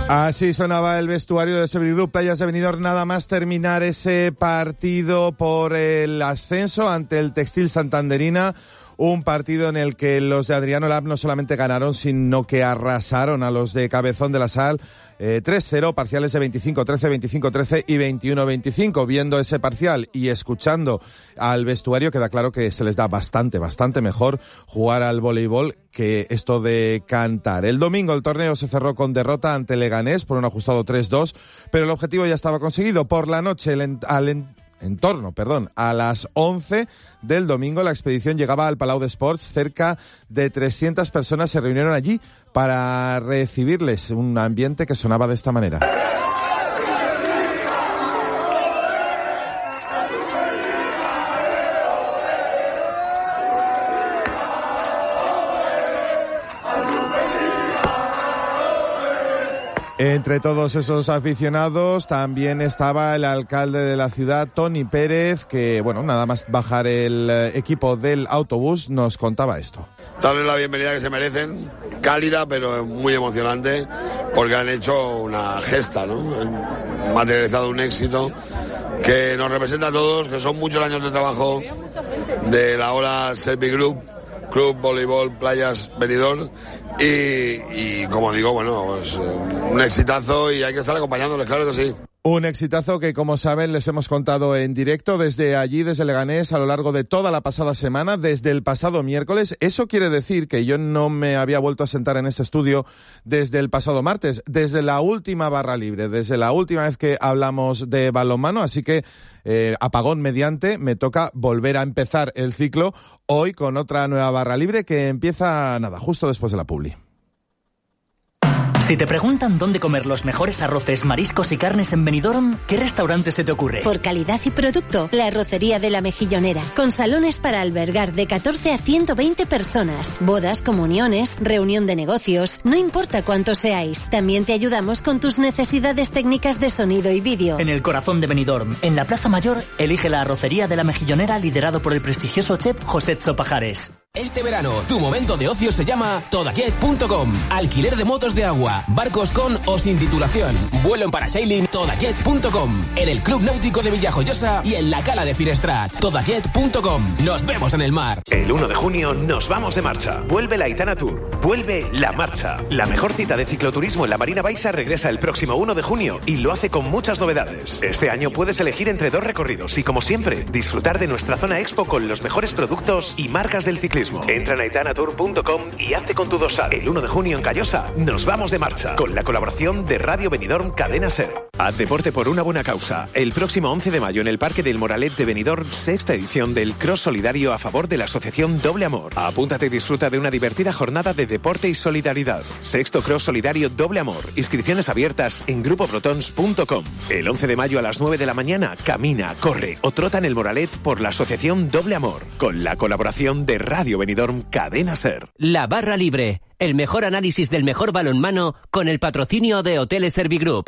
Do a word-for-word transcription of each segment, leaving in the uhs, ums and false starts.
Así sonaba el vestuario de Sevilla Group Playas de Benidorm nada más terminar ese partido por el ascenso ante el Textil Santanderina. Un partido en el que los de Adriano Lab no solamente ganaron, sino que arrasaron a los de Cabezón de la Sal eh, tres cero, parciales de veinticinco trece, veinticinco trece y veintiuno veinticinco. Viendo ese parcial y escuchando al vestuario, queda claro que se les da bastante, bastante mejor jugar al voleibol que esto de cantar. El domingo el torneo se cerró con derrota ante Leganés por un ajustado tres dos, pero el objetivo ya estaba conseguido. Por la noche, el en, al en, en torno, perdón, a las once del domingo la expedición llegaba al Palau de Sports. Cerca de trescientas personas se reunieron allí para recibirles, un ambiente que sonaba de esta manera. Entre todos esos aficionados también estaba el alcalde de la ciudad, Tony Pérez, que, bueno, nada más bajar el equipo del autobús, nos contaba esto. Darles la bienvenida que se merecen, cálida pero muy emocionante, porque han hecho una gesta, ¿no? Han materializado un éxito que nos representa a todos, que son muchos años de trabajo de la Ola Servi Group, Club Voleibol Playas Benidorm. Y, y como digo, bueno, pues un exitazo y hay que estar acompañándoles, claro que sí. Un exitazo que, como saben, les hemos contado en directo desde allí, desde Leganés, a lo largo de toda la pasada semana, desde el pasado miércoles. Eso quiere decir que yo no me había vuelto a sentar en este estudio desde el pasado martes, desde la última barra libre, desde la última vez que hablamos de balonmano, así que eh, apagón mediante, me toca volver a empezar el ciclo hoy con otra nueva barra libre que empieza, nada, justo después de la publi. Si te preguntan dónde comer los mejores arroces, mariscos y carnes en Benidorm, ¿qué restaurante se te ocurre? Por calidad y producto, la Arrocería de la Mejillonera, con salones para albergar de catorce a ciento veinte personas, bodas, comuniones, reunión de negocios, no importa cuántos seáis. También te ayudamos con tus necesidades técnicas de sonido y vídeo. En el corazón de Benidorm, en la Plaza Mayor, elige la Arrocería de la Mejillonera, liderado por el prestigioso chef José Pajares. Este verano, tu momento de ocio se llama todajet punto com. Alquiler de motos de agua, barcos con o sin titulación, vuelo en parasailing, todajet punto com. En el Club Náutico de Villajoyosa y en la Cala de Finestrat, todajet punto com. Nos vemos en el mar. El uno de junio nos vamos de marcha. Vuelve la Aitana Tour. Vuelve La Marcha. La mejor cita de cicloturismo en la Marina Baixa regresa el próximo uno de junio y lo hace con muchas novedades. Este año puedes elegir entre dos recorridos y, como siempre, disfrutar de nuestra zona expo con los mejores productos y marcas del ciclismo. Entra en aitana tour punto com y hazte con tu dorsal. El uno de junio en Callosa nos vamos de marcha con la colaboración de Radio Benidorm Cadena Ser. Haz deporte por una buena causa. El próximo once de mayo en el Parque del Moralet de Benidorm, sexta edición del Cross Solidario a favor de la asociación Doble Amor. Apúntate y disfruta de una divertida jornada de deporte y solidaridad. Sexto Cross Solidario Doble Amor. Inscripciones abiertas en grupo protons punto com. El once de mayo a las nueve de la mañana camina, corre o trota en el Moralet por la asociación Doble Amor con la colaboración de Radio Benidorm Cadena Ser. La barra libre, el mejor análisis del mejor balonmano con el patrocinio de Hoteles Servi Group.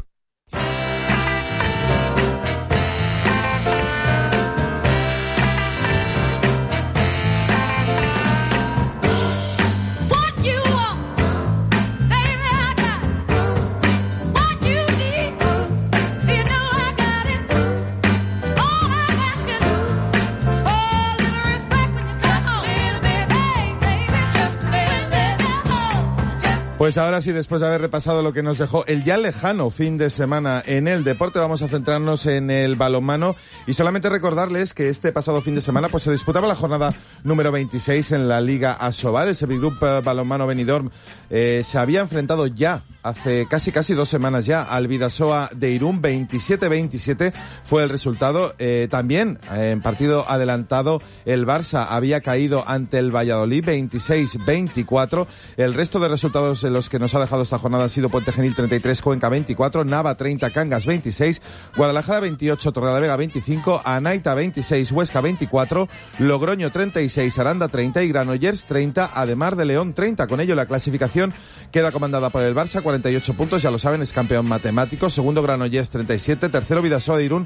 Pues ahora sí, después de haber repasado lo que nos dejó el ya lejano fin de semana en el deporte, vamos a centrarnos en el balonmano y solamente recordarles que este pasado fin de semana pues se disputaba la jornada número veintiséis en la Liga Asobal. El Servi Group Balonmano Benidorm eh, se había enfrentado ya hace casi casi dos semanas ya al Bidasoa de Irún. Veintisiete veintisiete fue el resultado. Eh, también eh, en partido adelantado el Barça había caído ante el Valladolid veintiséis veinticuatro. El resto de resultados de los que nos ha dejado esta jornada han sido Puente Genil treinta y tres, Cuenca veinticuatro, Nava treinta, Cangas veintiséis, Guadalajara veintiocho, Torrelavega veinticinco, Anaita veintiséis, Huesca veinticuatro, Logroño treinta y seis, Aranda treinta y Granollers treinta, Ademar de León treinta. Con ello la clasificación queda comandada por el Barça, cuarenta y ocho puntos, ya lo saben, es campeón matemático. Segundo Granollers treinta y siete, tercero Bidasoa de Irún